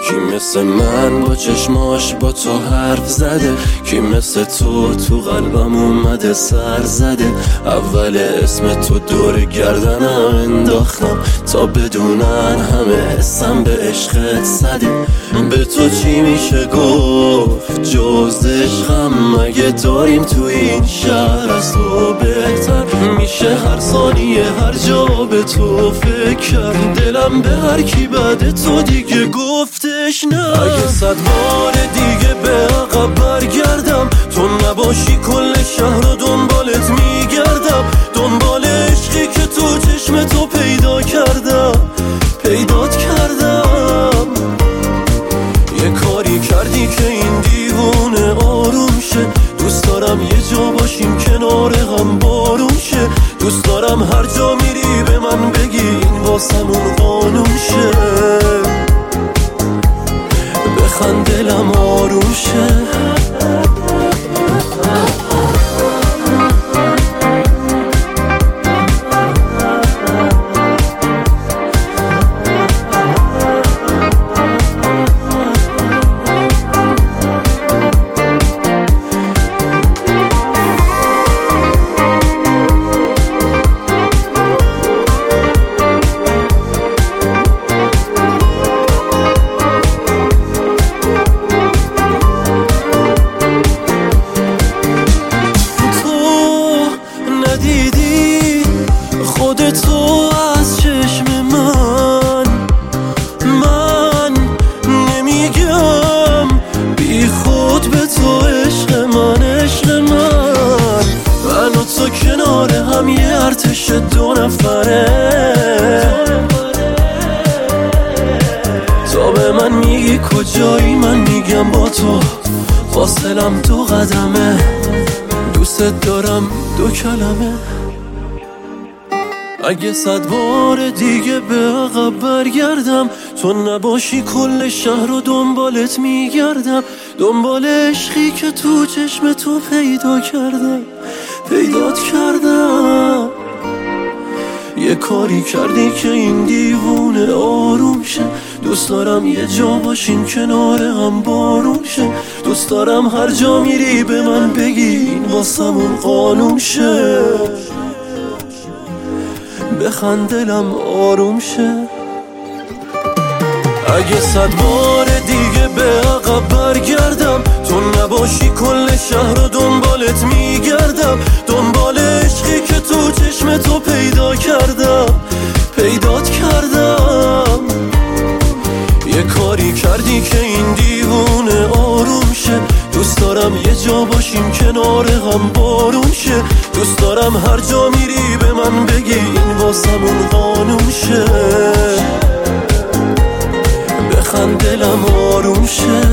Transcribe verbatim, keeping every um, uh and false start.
کی مثل من با چشماش با تو حرف زده؟ کی مثل تو تو قلبم اومده سر زده؟ اول اسم تو دور گردنم انداختم تا بدونن همه حسم به عشقت زده. به تو چی میشه گفت جز عشقم؟ مگه داریم تو این شهر از تو بهتر؟ میشه هر ثانیه هر جا به تو فکر کرد. دلم به هر کی بعد تو دیگه گفتش نه. اگه صد بار دیگه به عقب برگردم تو نباشی کل شهر رو دنبالت میگردم. دنبال عشقی که تو چشم تو پیدا کردم پیدات کردم. یه کاری کردی که این دیوونه آروم شه. دوست دارم یه جا باشیم کنار هم بارون شه. دوست دارم هر جا میری به من بگی این واسمون قانون شه. بخند دلم آروم شه. دیدی خودتو از چشم من؟ من نمیگم بی خود به تو عشق من عشق من. من و تو کنار هم یه ارتش دو نفره. تا به من میگی کجایی من میگم با تو فاصلم دو قدمه. دوست دارم دو کلمه. اگه صد بار دیگه به عقب برگردم تو نباشی کل شهر رو دنبالت میگردم. دنبال عشقی که تو چشم تو پیدا کردم پیدات کردم. یه کاری کردی که این دیوونه آروم شه. دوست دارم یه جا باشیم کنار هم بارون شه. دوست دارم هر جا میری به من بگی این واسمون قانون شه. بخند دلم آروم شه. اگه صد بار دیگه به عقب برگردم تو نباشی کل شهر رو دنبالت میگردم. دنبال عشقی که تو چشم تو پیدا کردم پیدات کردم. یه کاری کردی که این دیوونه آروم شه. دوست دارم یه جا باشیم کنار هم بارون شه. دوست دارم هر جا میری به من بگی این واسمون قانون شه. بخند دلم آروم شه.